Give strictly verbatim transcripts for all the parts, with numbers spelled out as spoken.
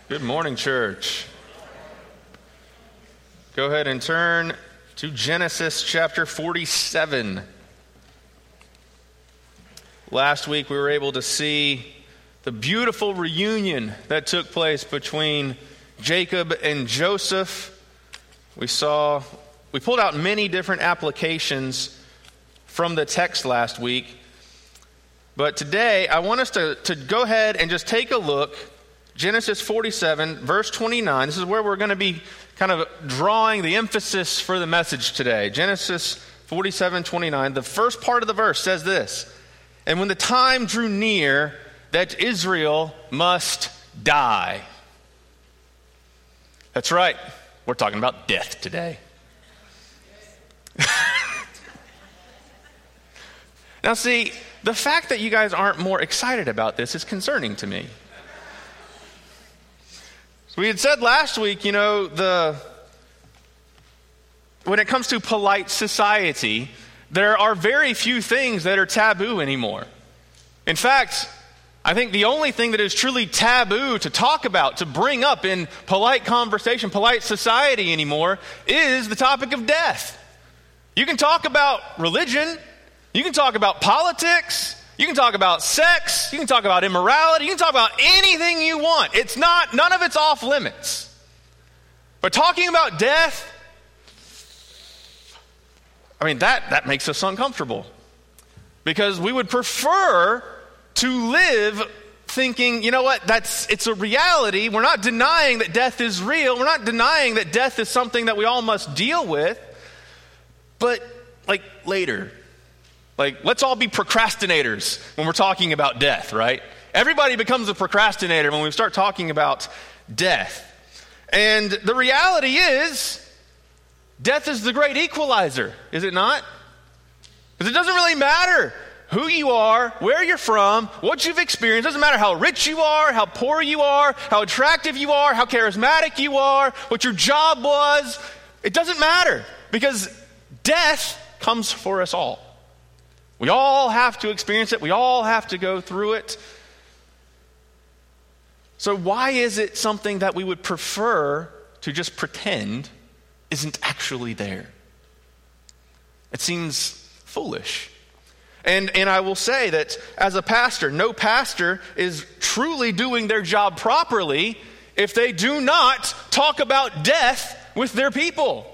Good morning, church. Go ahead and turn to Genesis chapter forty-seven. Last week we were able to see the beautiful reunion that took place between Jacob and Joseph. We saw, we pulled out many different applications from the text last week. But today I want us to, to go ahead and just take a look. Genesis forty-seven, verse twenty-nine. This is where we're going to be kind of drawing the emphasis for the message today. Genesis forty-seven, twenty-nine. The first part of the verse says this: "And when the time drew near that Israel must die." That's right. We're talking about death today. Now see, the fact that you guys aren't more excited about this is concerning to me. We had said last week, you know, the when it comes to polite society, there are very few things that are taboo anymore. In fact, I think the only thing that is truly taboo to talk about, to bring up in polite conversation, polite society anymore, is the topic of death. You can talk about religion, you can talk about politics, you can talk about sex, you can talk about immorality, you can talk about anything you want. It's not, none of it's off limits. But talking about death, I mean, that, that makes us uncomfortable. Because we would prefer to live thinking, you know what, that's, it's a reality. We're not denying that death is real. We're not denying that death is something that we all must deal with. But, like, later. Like, let's all be procrastinators when we're talking about death, right? Everybody becomes a procrastinator when we start talking about death. And the reality is, death is the great equalizer, is it not? Because it doesn't really matter who you are, where you're from, what you've experienced. It doesn't matter how rich you are, how poor you are, how attractive you are, how charismatic you are, what your job was. It doesn't matter, because death comes for us all. We all have to experience it. We all have to go through it. So why is it something that we would prefer to just pretend isn't actually there? It seems foolish. And, and I will say that as a pastor, no pastor is truly doing their job properly if they do not talk about death with their people.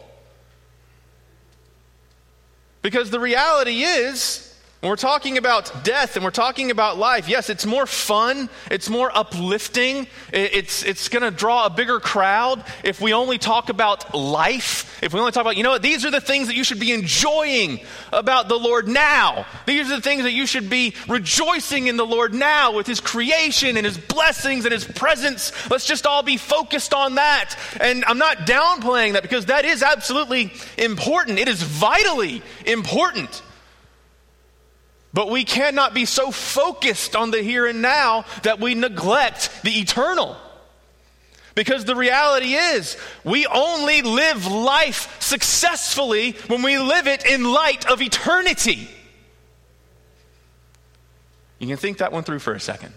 Because the reality is, when we're talking about death and we're talking about life, yes, it's more fun, it's more uplifting, it's it's going to draw a bigger crowd if we only talk about life, if we only talk about, you know what, these are the things that you should be enjoying about the Lord now. These are the things that you should be rejoicing in the Lord now with His creation and His blessings and His presence. Let's just all be focused on that. And I'm not downplaying that, because that is absolutely important. It is vitally important. But we cannot be so focused on the here and now that we neglect the eternal. Because the reality is, we only live life successfully when we live it in light of eternity. You can think that one through for a second.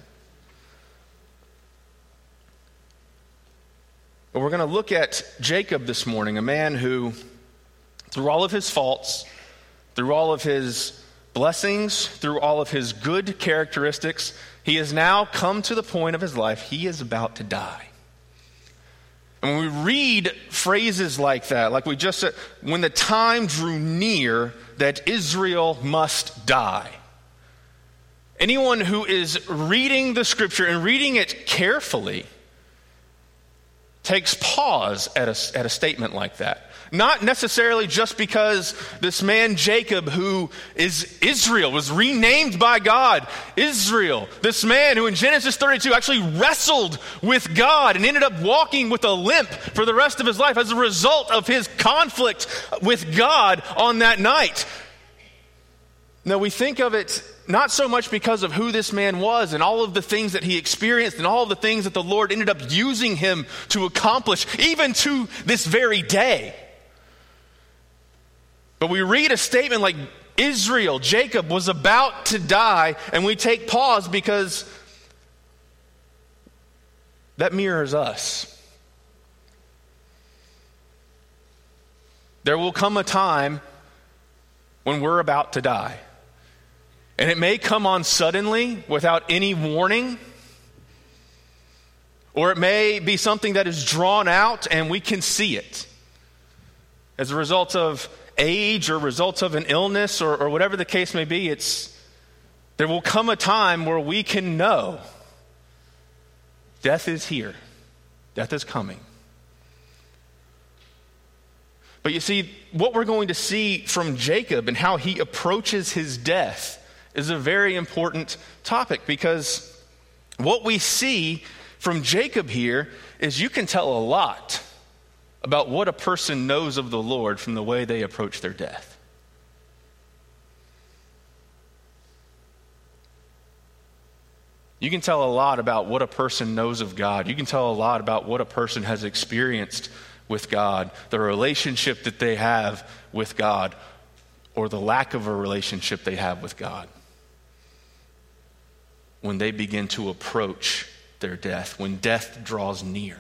But we're going to look at Jacob this morning, a man who, through all of his faults, through all of his blessings, through all of his good characteristics, he has now come to the point of his life, he is about to die. And when we read phrases like that, like we just said, when the time drew near that Israel must die, anyone who is reading the scripture and reading it carefully takes pause at a, at a statement like that. Not necessarily just because this man Jacob, who is Israel, was renamed by God, Israel. This man who in Genesis thirty-two actually wrestled with God and ended up walking with a limp for the rest of his life as a result of his conflict with God on that night. Now we think of it not so much because of who this man was and all of the things that he experienced and all of the things that the Lord ended up using him to accomplish, even to this very day. But we read a statement like Israel, Jacob, was about to die, and we take pause because that mirrors us. There will come a time when we're about to die. And it may come on suddenly without any warning. Or it may be something that is drawn out and we can see it. As a result of age or results of an illness or, or whatever the case may be, it's there will come a time where we can know death is here. Death is coming. But you see, what we're going to see from Jacob and how he approaches his death is a very important topic, because what we see from Jacob here is you can tell a lot about what a person knows of the Lord from the way they approach their death. You can tell a lot about what a person knows of God. You can tell a lot about what a person has experienced with God, the relationship that they have with God, or the lack of a relationship they have with God, when they begin to approach their death, when death draws near.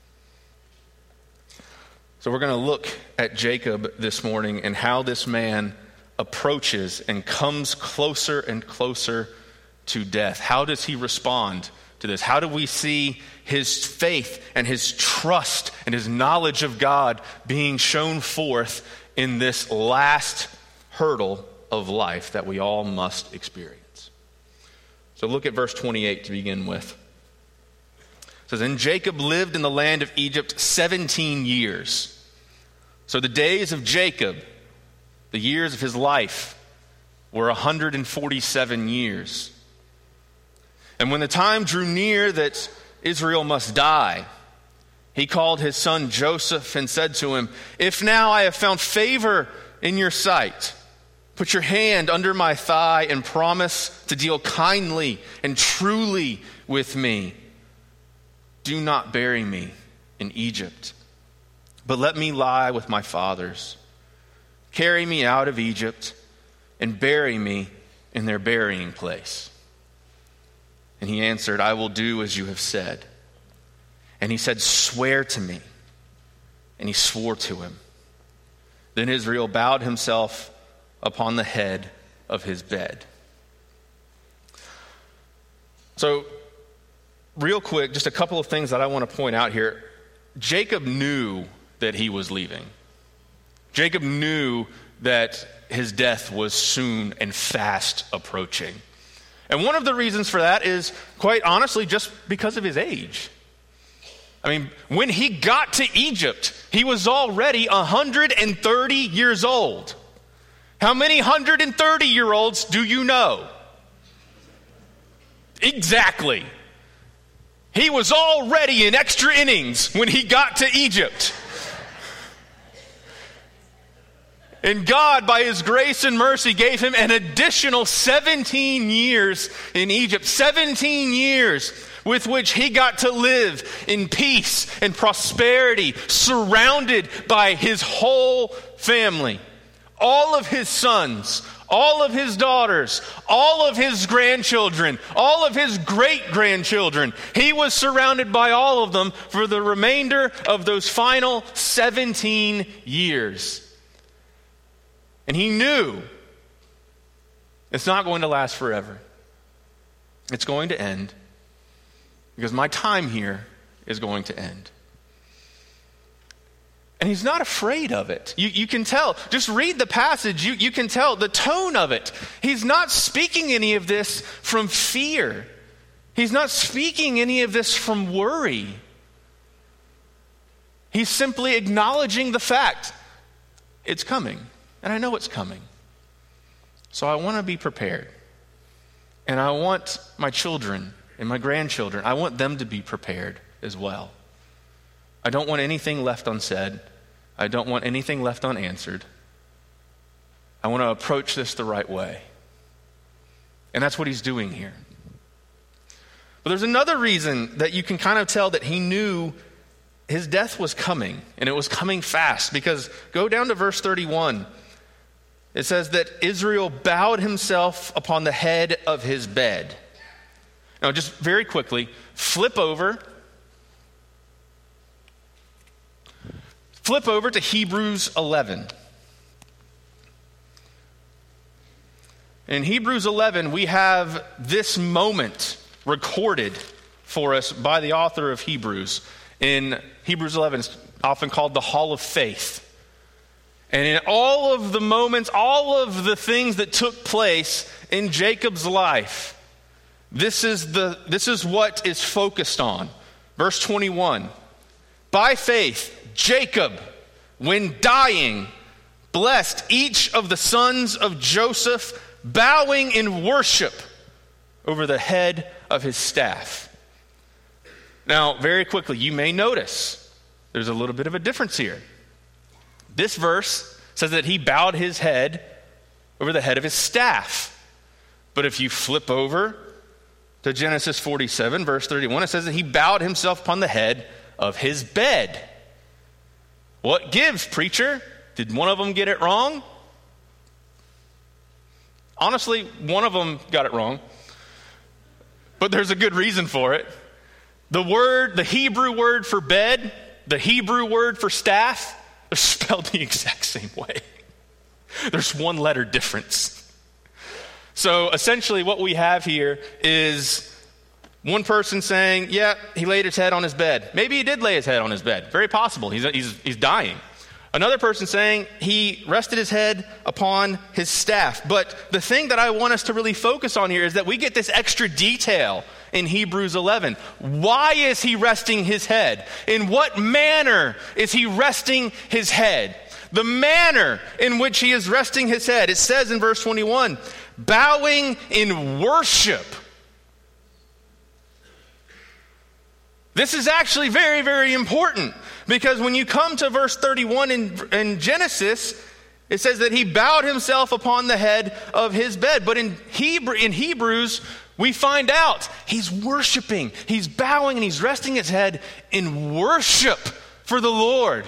So we're going to look at Jacob this morning and how this man approaches and comes closer and closer to death. How does he respond to this? How do we see his faith and his trust and his knowledge of God being shown forth in this last hurdle of life that we all must experience? So look at verse twenty-eight to begin with. It says, "And Jacob lived in the land of Egypt seventeen years. So the days of Jacob, the years of his life, were one hundred forty-seven years. And when the time drew near that Israel must die, he called his son Joseph and said to him, 'If now I have found favor in your sight, put your hand under my thigh and promise to deal kindly and truly with me. Do not bury me in Egypt, but let me lie with my fathers. Carry me out of Egypt and bury me in their burying place.' And he answered, 'I will do as you have said.' And he said, 'Swear to me.' And he swore to him. Then Israel bowed himself upon the head of his bed." So, real quick, just a couple of things that I want to point out here. Jacob knew that he was leaving. Jacob knew that his death was soon and fast approaching. And one of the reasons for that is, quite honestly, just because of his age. I mean, when he got to Egypt, he was already one hundred thirty years old. How many one hundred thirty-year-olds do you know? Exactly. He was already in extra innings when he got to Egypt. And God, by his grace and mercy, gave him an additional seventeen years in Egypt. seventeen years with which he got to live in peace and prosperity, surrounded by his whole family. All of his sons, all of his daughters, all of his grandchildren, all of his great-grandchildren. He was surrounded by all of them for the remainder of those final seventeen years. And he knew it's not going to last forever. It's going to end, because my time here is going to end. And he's not afraid of it. You, you can tell. Just read the passage. You, you can tell the tone of it. He's not speaking any of this from fear. He's not speaking any of this from worry. He's simply acknowledging the fact it's coming. And I know it's coming. So I want to be prepared. And I want my children and my grandchildren, I want them to be prepared as well. I don't want anything left unsaid. I don't want anything left unanswered. I want to approach this the right way. And that's what he's doing here. But there's another reason that you can kind of tell that he knew his death was coming, and it was coming fast, because go down to verse thirty-one. It says that Israel bowed himself upon the head of his bed. Now, just very quickly, flip over Flip over to Hebrews eleven. In Hebrews eleven, we have this moment recorded for us by the author of Hebrews. In Hebrews eleven, it's often called the Hall of Faith. And in all of the moments, all of the things that took place in Jacob's life, this is the this is what is focused on. Verse twenty-one. By faith, Jacob, when dying, blessed each of the sons of Joseph, bowing in worship over the head of his staff. Now, very quickly, you may notice there's a little bit of a difference here. This verse says that he bowed his head over the head of his staff. But if you flip over to Genesis forty-seven, verse thirty-one, it says that he bowed himself upon the head of his bed. What gives, preacher? Did one of them get it wrong? Honestly, one of them got it wrong. But there's a good reason for it. The word, the Hebrew word for bed, the Hebrew word for staff, they're spelled the exact same way. There's one letter difference. So essentially what we have here is one person saying, yeah, he laid his head on his bed. Maybe he did lay his head on his bed. Very possible. He's, he's, he's dying. Another person saying he rested his head upon his staff. But the thing that I want us to really focus on here is that we get this extra detail in Hebrews eleven. Why is he resting his head? In what manner is he resting his head? The manner in which he is resting his head. It says in verse twenty-one, bowing in worship. This is actually very, very important, because when you come to verse thirty-one in, in Genesis, it says that he bowed himself upon the head of his bed. But in Hebrew, in Hebrews, we find out he's worshiping, he's bowing, and he's resting his head in worship for the Lord.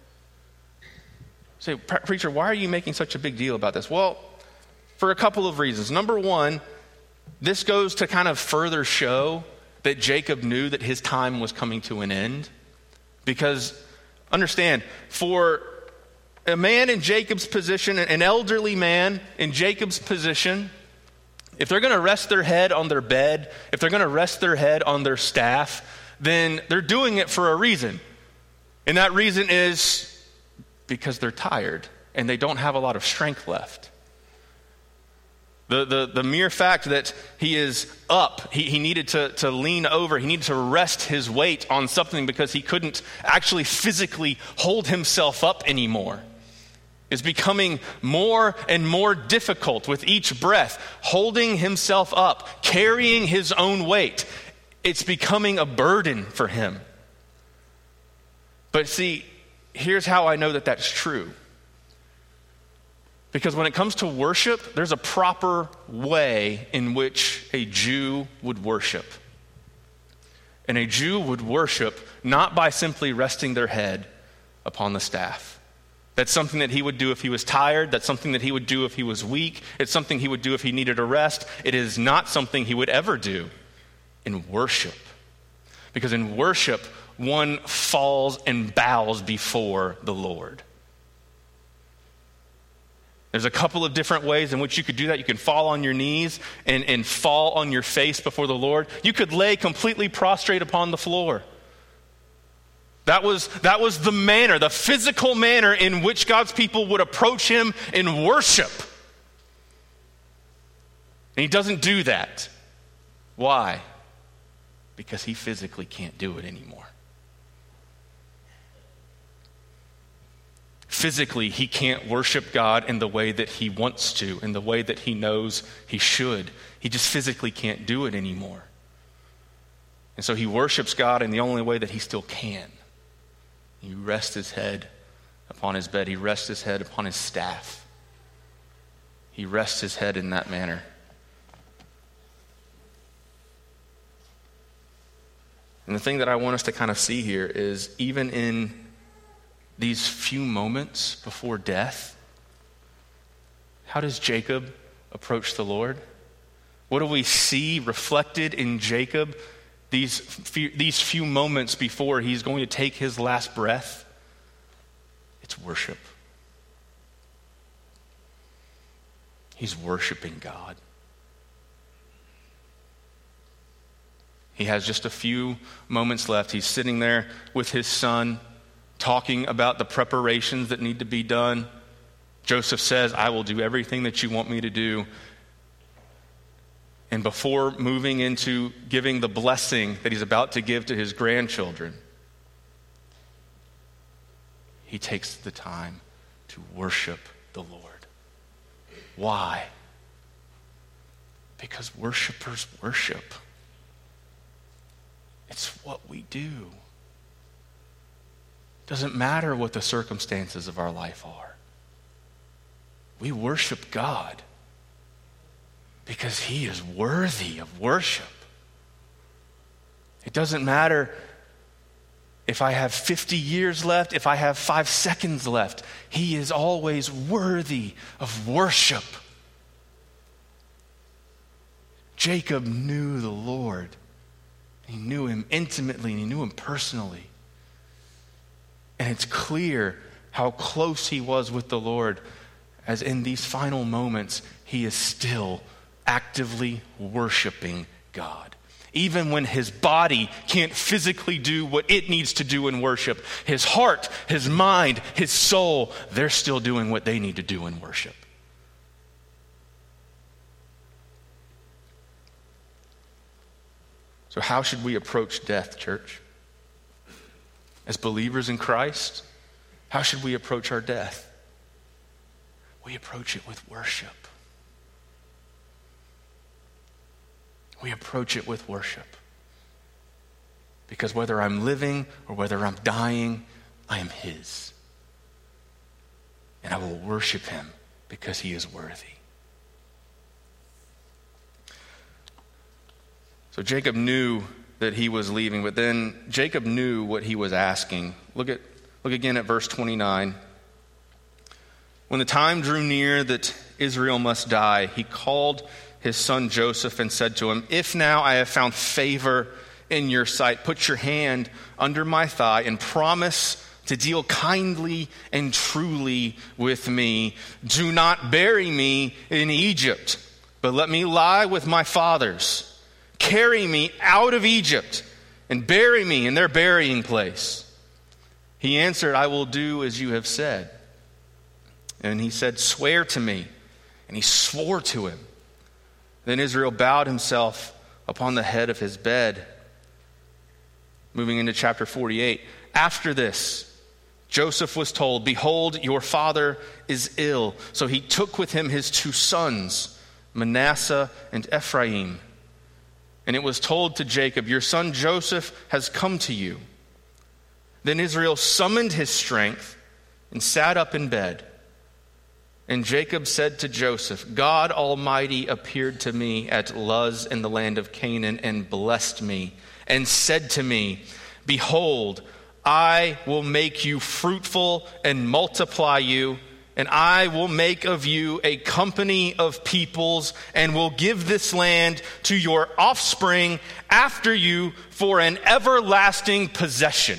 Say, preacher, why are you making such a big deal about this? Well, for a couple of reasons. Number one, this goes to kind of further show that Jacob knew that his time was coming to an end. Because, understand, for a man in Jacob's position, an elderly man in Jacob's position, if they're going to rest their head on their bed, if they're going to rest their head on their staff, then they're doing it for a reason. And that reason is because they're tired and they don't have a lot of strength left. The, the, the mere fact that he is up, he, he needed to, to lean over, he needed to rest his weight on something because he couldn't actually physically hold himself up anymore, is becoming more and more difficult with each breath. Holding himself up, carrying his own weight, it's becoming a burden for him. But see, here's how I know that that's true. Because when it comes to worship, there's a proper way in which a Jew would worship. And a Jew would worship not by simply resting their head upon the staff. That's something that he would do if he was tired. That's something that he would do if he was weak. It's something he would do if he needed a rest. It is not something he would ever do in worship. Because in worship, one falls and bows before the Lord. There's a couple of different ways in which you could do that. You can fall on your knees and, and fall on your face before the Lord. You could lay completely prostrate upon the floor. That was, that was the manner, the physical manner in which God's people would approach him in worship. And he doesn't do that. Why? Because he physically can't do it anymore. Physically, he can't worship God in the way that he wants to, in the way that he knows he should. He just physically can't do it anymore. And so he worships God in the only way that he still can. He rests his head upon his bed. He rests his head upon his staff. He rests his head in that manner. And the thing that I want us to kind of see here is even in these few moments before death, how does Jacob approach the Lord? What do we see reflected in Jacob these few, these few moments before he's going to take his last breath? It's worship. He's worshiping God. He has just a few moments left. He's sitting there with his son, talking about the preparations that need to be done. Joseph says, I will do everything that you want me to do. And before moving into giving the blessing that he's about to give to his grandchildren, he takes the time to worship the Lord. Why? Because worshipers worship. It's what we do. Doesn't matter what the circumstances of our life are. We worship God because he is worthy of worship. It doesn't matter if I have fifty years left, if I have five seconds left. He is always worthy of worship. Jacob knew the Lord. He knew him intimately and he knew him personally. And it's clear how close he was with the Lord, as in these final moments, he is still actively worshiping God. Even when his body can't physically do what it needs to do in worship, his heart, his mind, his soul, they're still doing what they need to do in worship. So how should we approach death, church? As believers in Christ, how should we approach our death? We approach it with worship. We approach it with worship. Because whether I'm living or whether I'm dying, I am his. And I will worship him because he is worthy. So Jacob knew that he was leaving, but then Jacob knew what he was asking. Look at look again at verse twenty-nine. When the time drew near that Israel must die, he called his son Joseph and said to him, if now I have found favor in your sight, put your hand under my thigh and promise to deal kindly and truly with me. Do not bury me in Egypt, but let me lie with my fathers. Carry me out of Egypt and bury me in their burying place. He answered, I will do as you have said. And he said, swear to me. And he swore to him. Then Israel bowed himself upon the head of his bed. Moving into chapter forty-eight. After this, Joseph was told, behold, your father is ill. So he took with him his two sons, Manasseh and Ephraim. And it was told to Jacob, your son Joseph has come to you. Then Israel summoned his strength and sat up in bed. And Jacob said to Joseph, God Almighty appeared to me at Luz in the land of Canaan and blessed me and said to me, behold, I will make you fruitful and multiply you, and I will make of you a company of peoples and will give this land to your offspring after you for an everlasting possession.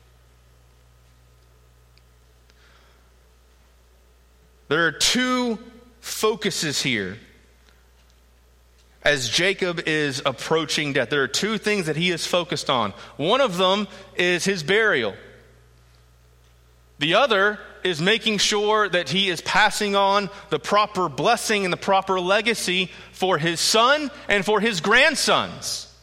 There are two focuses here as Jacob is approaching death. There are two things that he is focused on. One of them is his burial. The other is making sure that he is passing on the proper blessing and the proper legacy for his son and for his grandsons.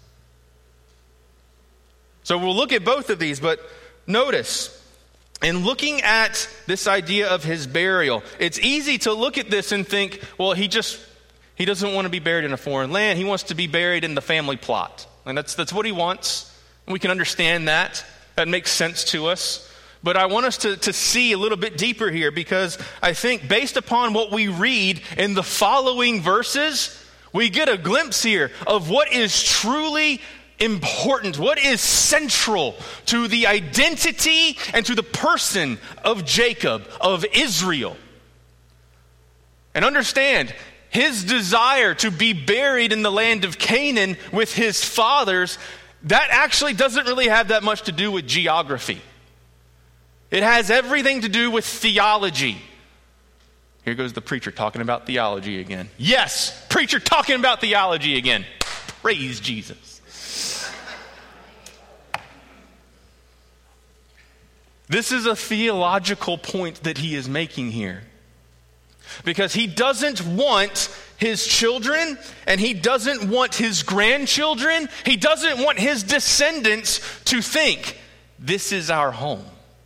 So we'll look at both of these, but notice, in looking at this idea of his burial, it's easy to look at this and think, well, he just, he doesn't want to be buried in a foreign land. He wants to be buried in the family plot. And that's, that's what he wants. And we can understand that. That makes sense to us. But I want us to, to see a little bit deeper here, because I think based upon what we read in the following verses, we get a glimpse here of what is truly important, what is central to the identity and to the person of Jacob, of Israel. And understand, his desire to be buried in the land of Canaan with his fathers, that actually doesn't really have that much to do with geography. It has everything to do with theology. Here goes the preacher talking about theology again. Yes, preacher talking about theology again. Praise Jesus. This is a theological point that he is making here. Because he doesn't want his children, and he doesn't want his grandchildren, he doesn't want his descendants to think, this is our home.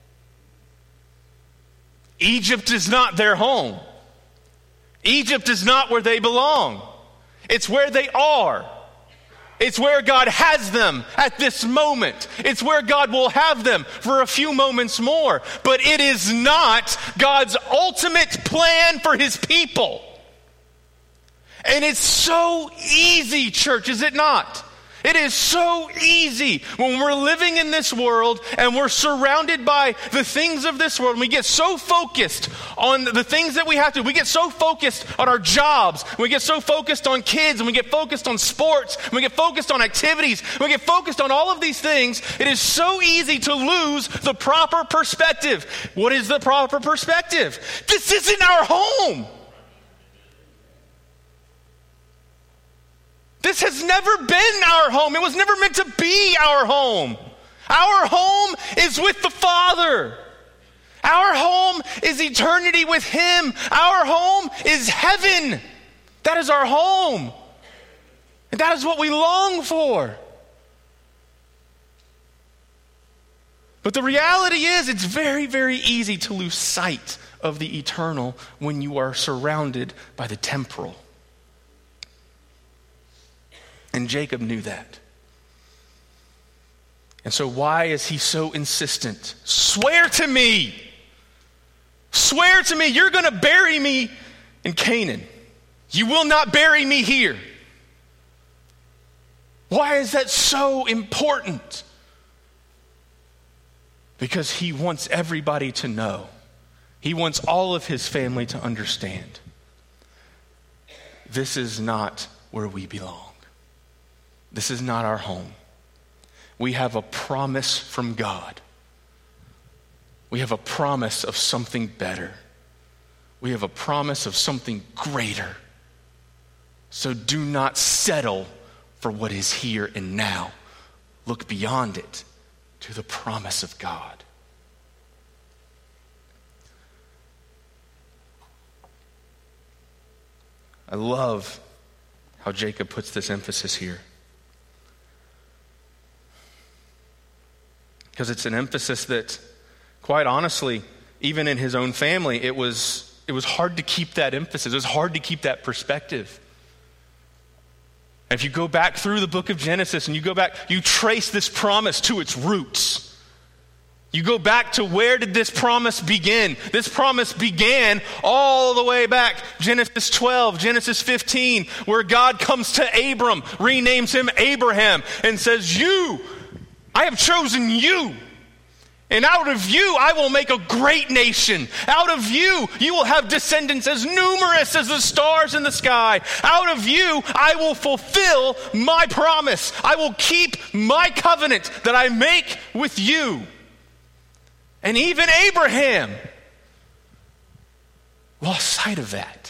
Egypt is not their home. Egypt is not where they belong. It's where they are. It's where God has them at this moment. It's where God will have them for a few moments more. But it is not God's ultimate plan for his people. And it's so easy, church, is it not? It is so easy when we're living in this world and we're surrounded by the things of this world. And we get so focused on the things that we have to. We get so focused on our jobs. We get so focused on kids. And we get focused on sports. And we get focused on activities. And we get focused on all of these things. It is so easy to lose the proper perspective. What is the proper perspective? This isn't our home. This has never been our home. It was never meant to be our home. Our home is with the Father. Our home is eternity with him. Our home is heaven. That is our home. And that is what we long for. But the reality is, it's very, very easy to lose sight of the eternal when you are surrounded by the temporal. And Jacob knew that. And so why is he so insistent? Swear to me. Swear to me you're going to bury me in Canaan. You will not bury me here. Why is that so important? Because he wants everybody to know. He wants all of his family to understand. This is not where we belong. This is not our home. We have a promise from God. We have a promise of something better. We have a promise of something greater. So do not settle for what is here and now. Look beyond it to the promise of God. I love how Jacob puts this emphasis here. Because it's an emphasis that, quite honestly, even in his own family, it was it was hard to keep that emphasis. It was hard to keep that perspective. And if you go back through the book of Genesis and you go back, you trace this promise to its roots. You go back to where did this promise begin? This promise began all the way back, Genesis twelve, Genesis fifteen, where God comes to Abram, renames him Abraham, and says, you, I have chosen you. And out of you, I will make a great nation. Out of you, you will have descendants as numerous as the stars in the sky. Out of you, I will fulfill my promise. I will keep my covenant that I make with you. And even Abraham lost sight of that.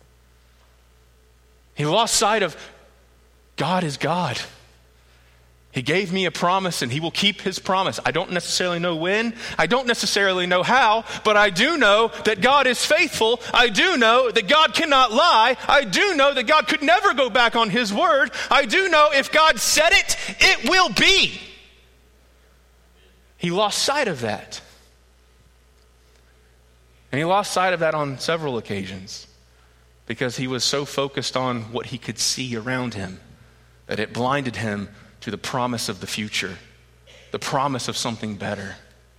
He lost sight of God is God. He gave me a promise and he will keep his promise. I don't necessarily know when. I don't necessarily know how, but I do know that God is faithful. I do know that God cannot lie. I do know that God could never go back on his word. I do know if God said it, it will be. He lost sight of that. And he lost sight of that on several occasions because he was so focused on what he could see around him that it blinded him to the promise of the future, the promise of something better.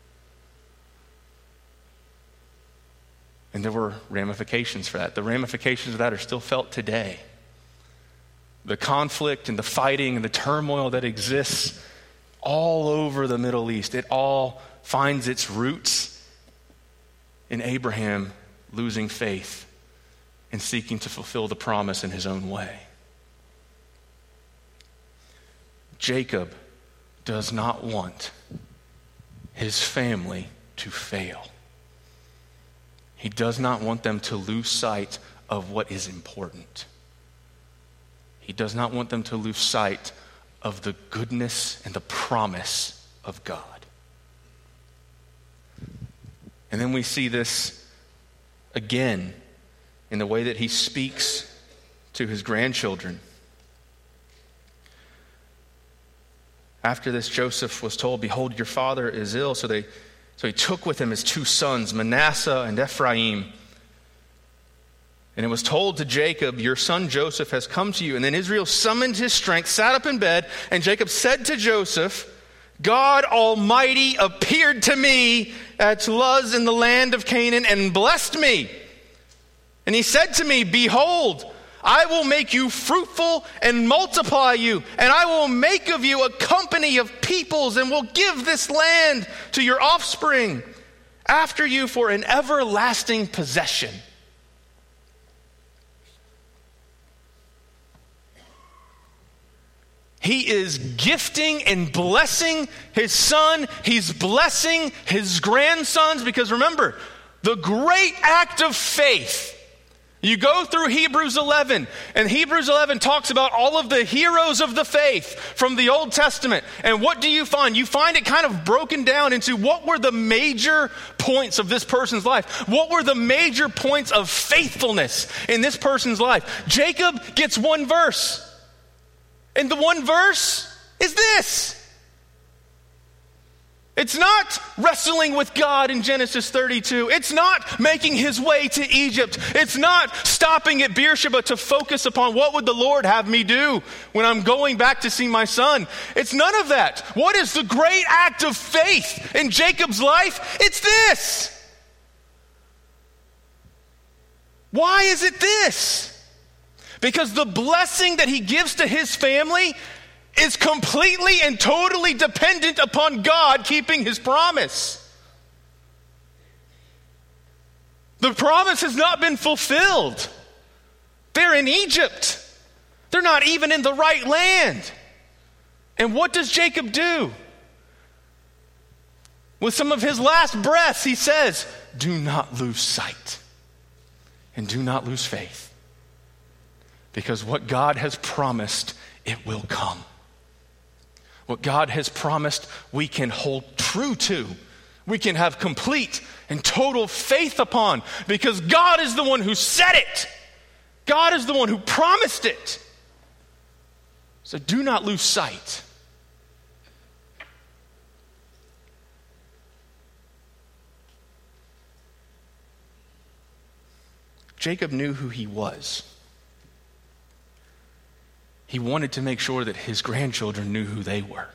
And there were ramifications for that. The ramifications of that are still felt today. The conflict and the fighting and the turmoil that exists all over the Middle East, it all finds its roots in Abraham losing faith and seeking to fulfill the promise in his own way. Jacob does not want his family to fail. He does not want them to lose sight of what is important. He does not want them to lose sight of the goodness and the promise of God. And then we see this again in the way that he speaks to his grandchildren. After this, Joseph was told, "Behold, your father is ill." So they, so he took with him his two sons, Manasseh and Ephraim. And it was told to Jacob, "Your son Joseph has come to you." And then Israel summoned his strength, sat up in bed, and Jacob said to Joseph, "God Almighty appeared to me at Luz in the land of Canaan and blessed me. And he said to me, Behold, I will make you fruitful and multiply you, and I will make of you a company of peoples, and will give this land to your offspring after you for an everlasting possession." He is gifting and blessing his son. He's blessing his grandsons, because remember, the great act of faith. You go through Hebrews eleven, and Hebrews eleven talks about all of the heroes of the faith from the Old Testament. And what do you find? You find it kind of broken down into what were the major points of this person's life. What were the major points of faithfulness in this person's life? Jacob gets one verse. And the one verse is this. It's not wrestling with God in Genesis thirty-two. It's not making his way to Egypt. It's not stopping at Beersheba to focus upon what would the Lord have me do when I'm going back to see my son. It's none of that. What is the great act of faith in Jacob's life? It's this. Why is it this? Because the blessing that he gives to his family is completely and totally dependent upon God keeping his promise. The promise has not been fulfilled. They're in Egypt. They're not even in the right land. And what does Jacob do? With some of his last breaths, he says, "Do not lose sight and do not lose faith. Because what God has promised, it will come. What God has promised, we can hold true to. We can have complete and total faith upon, because God is the one who said it. God is the one who promised it. So do not lose sight." Jacob knew who he was. He wanted to make sure that his grandchildren knew who they were.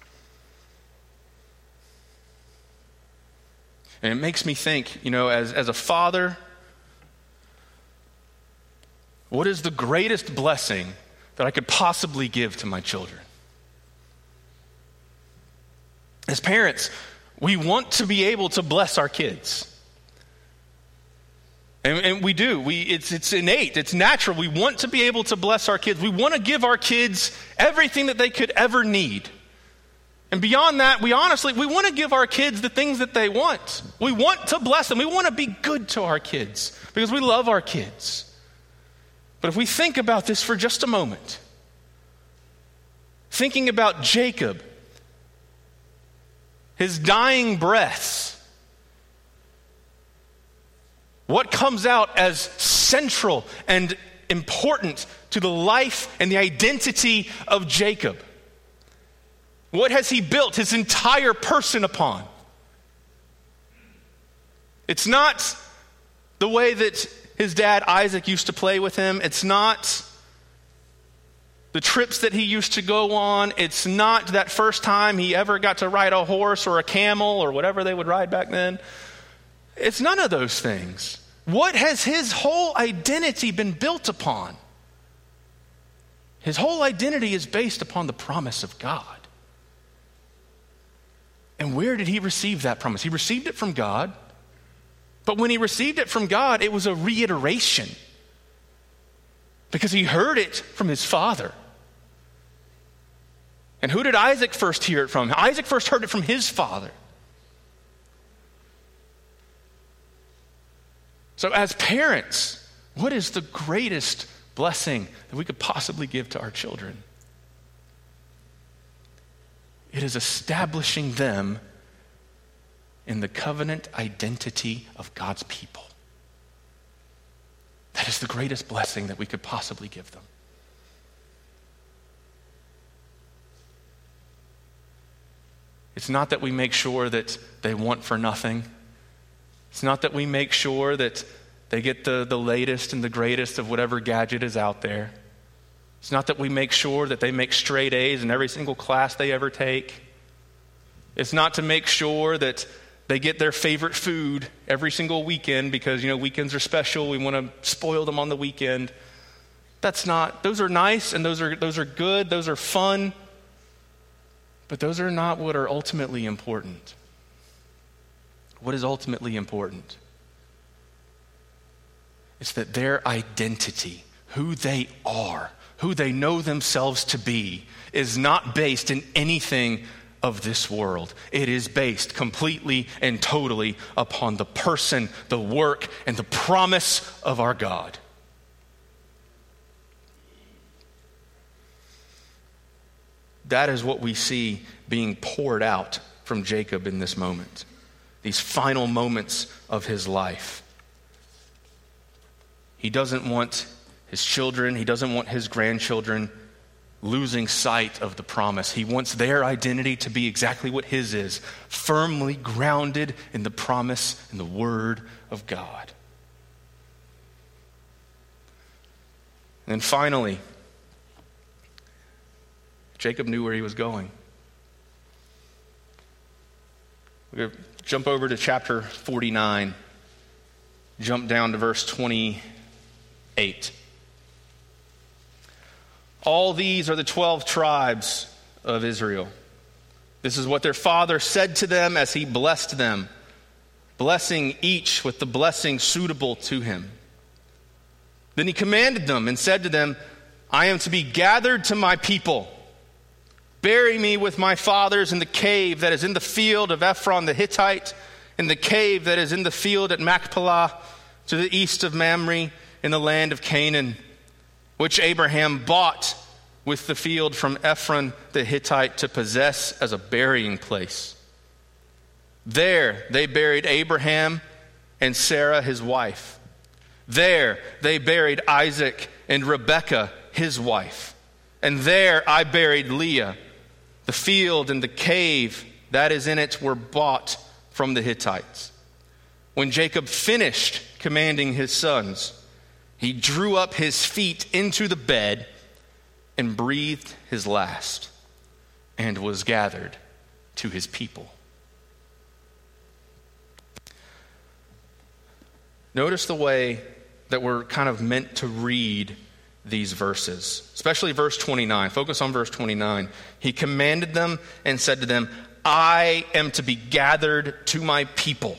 And it makes me think, you know, as, as a father, what is the greatest blessing that I could possibly give to my children? As parents, we want to be able to bless our kids. And, and we do. We, it's, it's innate. It's natural. We want to be able to bless our kids. We want to give our kids everything that they could ever need. And beyond that, we honestly, we want to give our kids the things that they want. We want to bless them. We want to be good to our kids because we love our kids. But if we think about this for just a moment, thinking about Jacob, his dying breaths, what comes out as central and important to the life and the identity of Jacob? What has he built his entire person upon? It's not the way that his dad Isaac used to play with him. It's not the trips that he used to go on. It's not that first time he ever got to ride a horse or a camel or whatever they would ride back then. It's none of those things. What has his whole identity been built upon? His whole identity is based upon the promise of God. And where did he receive that promise? He received it from God. But when he received it from God, it was a reiteration. Because he heard it from his father. And who did Isaac first hear it from? Isaac first heard it from his father. So as parents, what is the greatest blessing that we could possibly give to our children? It is establishing them in the covenant identity of God's people. That is the greatest blessing that we could possibly give them. It's not that we make sure that they want for nothing. It's not that we make sure that they get the, the latest and the greatest of whatever gadget is out there. It's not that we make sure that they make straight A's in every single class they ever take. It's not to make sure that they get their favorite food every single weekend because, you know, weekends are special. We want to spoil them on the weekend. That's not, those are nice and those are those are good. Those are fun. But those are not what are ultimately important. What is ultimately important? It's that their identity, who they are, who they know themselves to be, is not based in anything of this world. It is based completely and totally upon the person, the work, and the promise of our God. That is what we see being poured out from Jacob in this moment. These final moments of his life. He doesn't want his children, he doesn't want his grandchildren losing sight of the promise. He wants their identity to be exactly what his is, firmly grounded in the promise and the word of God. And then finally, Jacob knew where he was going. We're going to jump over to chapter forty-nine, jump down to verse twenty-eight. All these are the twelve tribes of Israel. This is what their father said to them as he blessed them, blessing each with the blessing suitable to him. Then he commanded them and said to them, I am to be gathered to my people. Bury me with my fathers in the cave that is in the field of Ephron the Hittite, in the cave that is in the field at Machpelah, to the east of Mamre, in the land of Canaan, which Abraham bought with the field from Ephron the Hittite to possess as a burying place. There they buried Abraham and Sarah his wife. There they buried Isaac and Rebekah his wife. And there I buried Leah. The field and the cave that is in it were bought from the Hittites. When Jacob finished commanding his sons, he drew up his feet into the bed and breathed his last and was gathered to his people. Notice the way that we're kind of meant to read these verses, especially verse twenty-nine. Focus on verse twenty-nine. He commanded them and said to them, I am to be gathered to my people.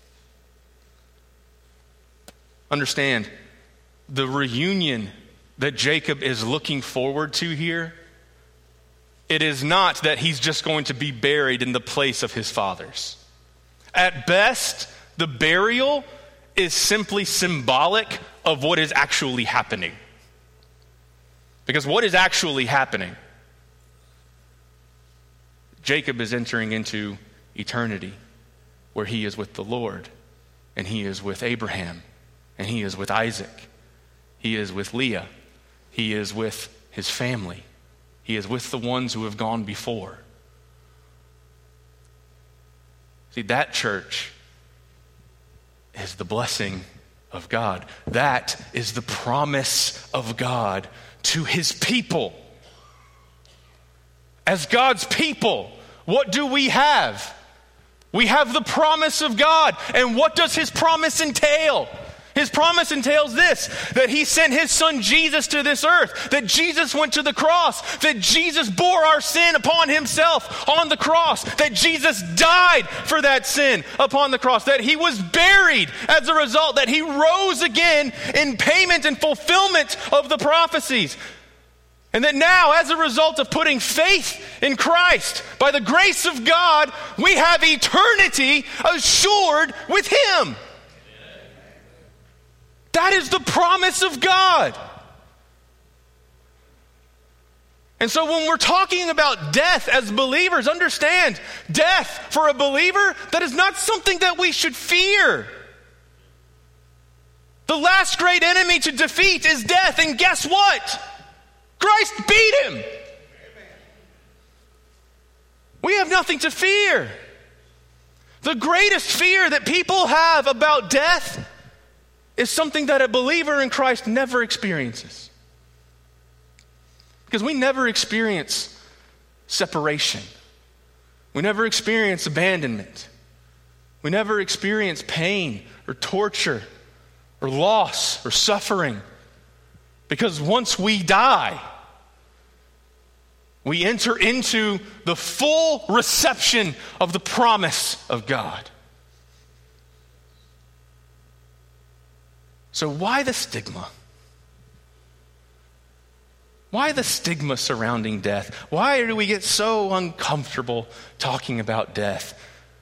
Understand, the reunion that Jacob is looking forward to here, it is not that he's just going to be buried in the place of his fathers. At best, the burial is simply symbolic of what is actually happening. Because what is actually happening? Jacob is entering into eternity where he is with the Lord, and he is with Abraham, and he is with Isaac. He is with Leah. He is with his family. He is with the ones who have gone before. See, that church is the blessing of God. That is the promise of God to his people. As God's people, what do we have? We have the promise of God. And what does his promise entail? His promise entails this, that he sent his son Jesus to this earth, that Jesus went to the cross, that Jesus bore our sin upon himself on the cross, that Jesus died for that sin upon the cross, that he was buried as a result, that he rose again in payment and fulfillment of the prophecies. And that now, as a result of putting faith in Christ, by the grace of God, we have eternity assured with him. That is the promise of God. And so when we're talking about death as believers, understand, death for a believer, that is not something that we should fear. The last great enemy to defeat is death, and guess what? Christ beat him. We have nothing to fear. The greatest fear that people have about death is something that a believer in Christ never experiences. Because we never experience separation. We never experience abandonment. We never experience pain or torture or loss or suffering. Because once we die, we enter into the full reception of the promise of God. So why the stigma? Why the stigma surrounding death? Why do we get so uncomfortable talking about death?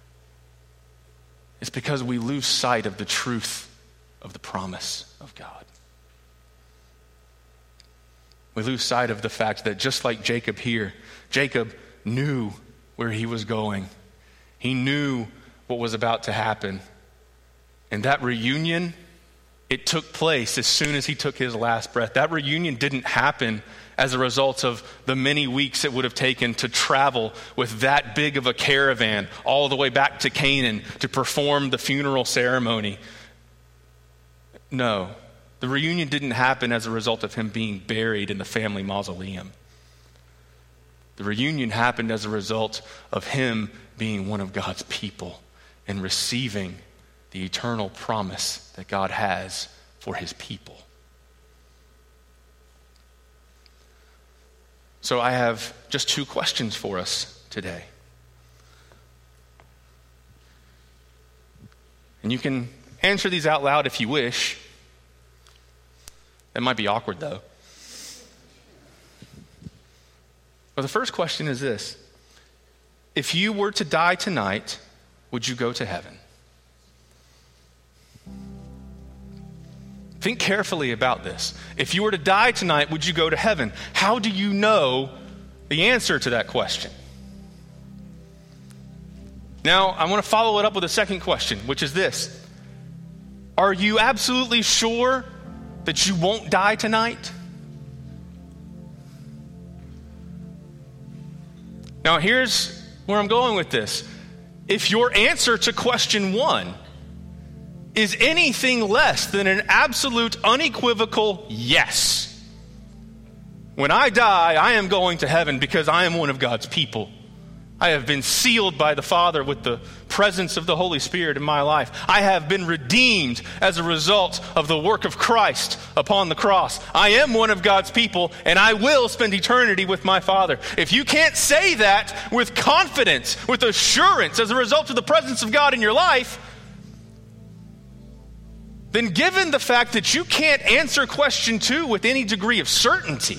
It's because we lose sight of the truth of the promise of God. We lose sight of the fact that just like Jacob here, Jacob knew where he was going. He knew what was about to happen. And that reunion, it took place as soon as he took his last breath. That reunion didn't happen as a result of the many weeks it would have taken to travel with that big of a caravan all the way back to Canaan to perform the funeral ceremony. No, the reunion didn't happen as a result of him being buried in the family mausoleum. The reunion happened as a result of him being one of God's people and receiving the eternal promise that God has for his people. So I have just two questions for us today. And you can answer these out loud if you wish. It might be awkward though. But the first question is this: if you were to die tonight, would you go to heaven? Think carefully about this. If you were to die tonight, would you go to heaven? How do you know the answer to that question? Now, I want to follow it up with a second question, which is this: are you absolutely sure that you won't die tonight? Now, here's where I'm going with this. If your answer to question one is anything less than an absolute, unequivocal yes, when I die, I am going to heaven because I am one of God's people. I have been sealed by the Father with the presence of the Holy Spirit in my life. I have been redeemed as a result of the work of Christ upon the cross. I am one of God's people, and I will spend eternity with my Father. If you can't say that with confidence, with assurance, as a result of the presence of God in your life, then given the fact that you can't answer question two with any degree of certainty,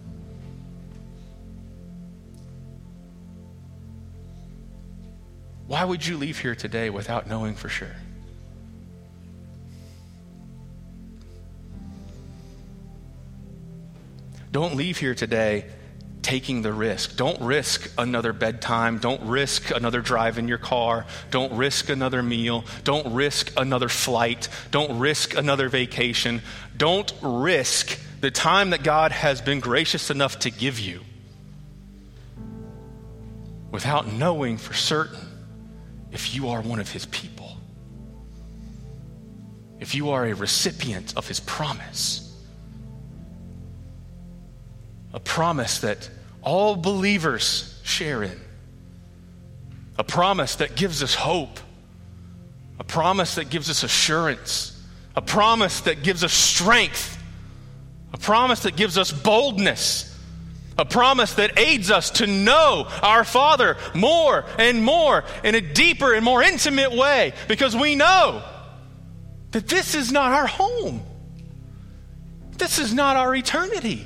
why would you leave here today without knowing for sure? Don't leave here today taking the risk. Don't risk another bedtime. Don't risk another drive in your car. Don't risk another meal. Don't risk another flight. Don't risk another vacation. Don't risk the time that God has been gracious enough to give you without knowing for certain if you are one of his people, if you are a recipient of his promise. A promise that all believers share in. A promise that gives us hope. A promise that gives us assurance. A promise that gives us strength. A promise that gives us boldness. A promise that aids us to know our Father more and more in a deeper and more intimate way, because we know that this is not our home. This is not our eternity.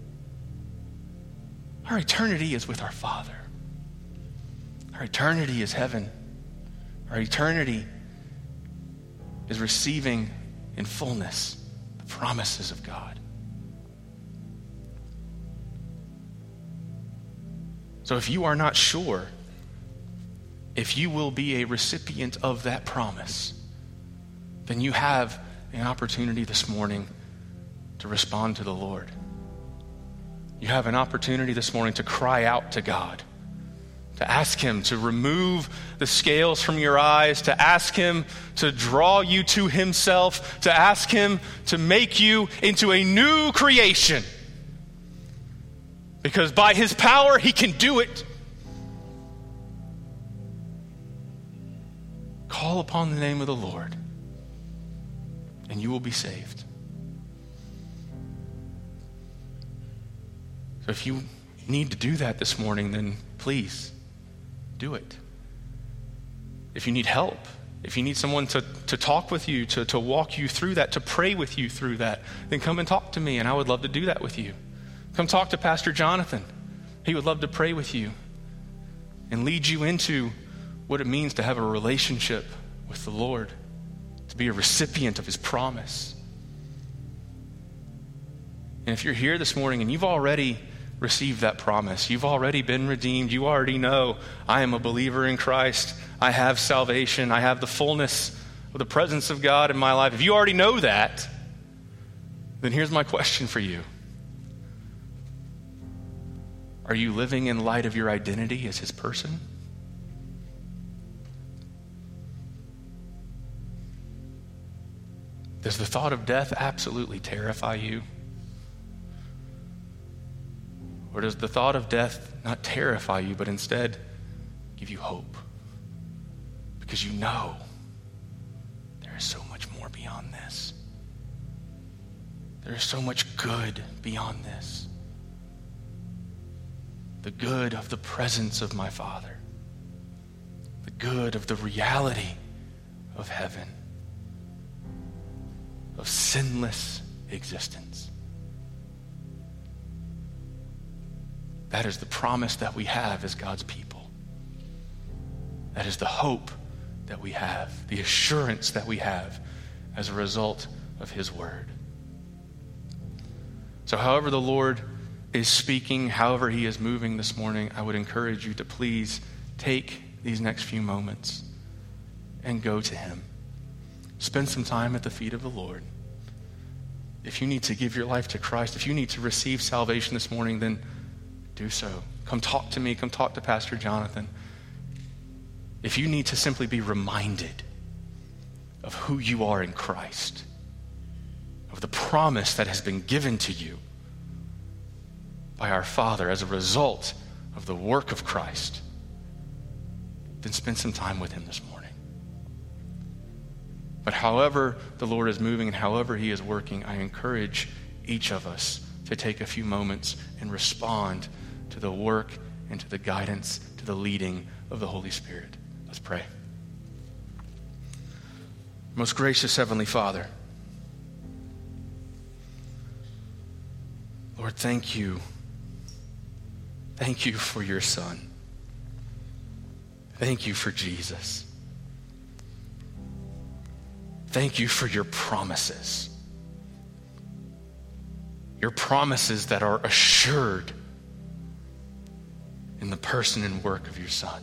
Our eternity is with our Father. Our eternity is heaven. Our eternity is receiving in fullness promises of God. So if you are not sure if you will be a recipient of that promise, then you have an opportunity this morning to respond to the Lord. You have an opportunity this morning to cry out to God, to ask him to remove the scales from your eyes, to ask him to draw you to himself, to ask him to make you into a new creation. Because by his power, he can do it. Call upon the name of the Lord, and you will be saved. So if you need to do that this morning, then please do it. If you need help, if you need someone to, to talk with you, to, to walk you through that, to pray with you through that, then come and talk to me, and I would love to do that with you. Come talk to Pastor Jonathan. He would love to pray with you and lead you into what it means to have a relationship with the Lord, to be a recipient of his promise. And if you're here this morning and you've already received that promise, you've already been redeemed, you already know, I am a believer in Christ, I have salvation, I have the fullness of the presence of God in my life. If you already know that, then here's my question for you. Are you living in light of your identity as his person? Does the thought of death absolutely terrify you? Or does the thought of death not terrify you, but instead give you hope? Because you know there is so much more beyond this. There is so much good beyond this. The good of the presence of my Father. The good of the reality of heaven. Of sinless existence. That is the promise that we have as God's people. That is the hope that we have, the assurance that we have as a result of his word. So however the Lord is speaking, however he is moving this morning, I would encourage you to please take these next few moments and go to him. Spend some time at the feet of the Lord. If you need to give your life to Christ, if you need to receive salvation this morning, then do so. Come talk to me. Come talk to Pastor Jonathan. If you need to simply be reminded of who you are in Christ, of the promise that has been given to you by our Father as a result of the work of Christ, then spend some time with him this morning. But however the Lord is moving and however he is working, I encourage each of us to take a few moments and respond to the work and to the guidance, to the leading of the Holy Spirit. Let's pray. Most gracious Heavenly Father, Lord, thank you. Thank you for your Son. Thank you for Jesus. Thank you for your promises. Your promises that are assured in the person and work of your Son.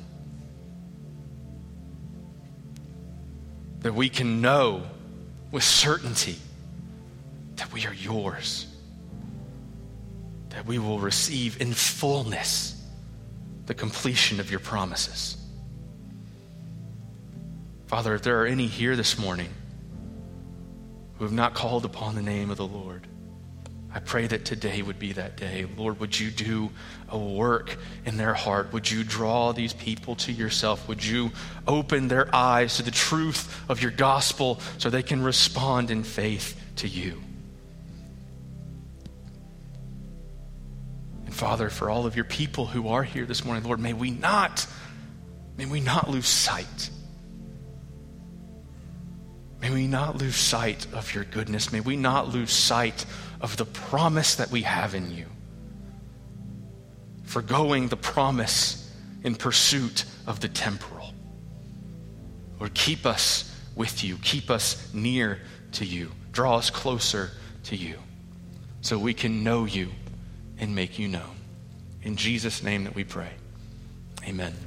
That we can know with certainty that we are yours. That we will receive in fullness the completion of your promises. Father, if there are any here this morning who have not called upon the name of the Lord, I pray that today would be that day. Lord, would you do a work in their heart? Would you draw these people to yourself? Would you open their eyes to the truth of your gospel so they can respond in faith to you? And Father, for all of your people who are here this morning, Lord, may we not, may we not lose sight. May we not lose sight of your goodness. May we not lose sight of the promise that we have in you. Forgoing the promise in pursuit of the temporal. Lord, keep us with you. Keep us near to you. Draw us closer to you so we can know you and make you known. In Jesus' name that we pray. Amen.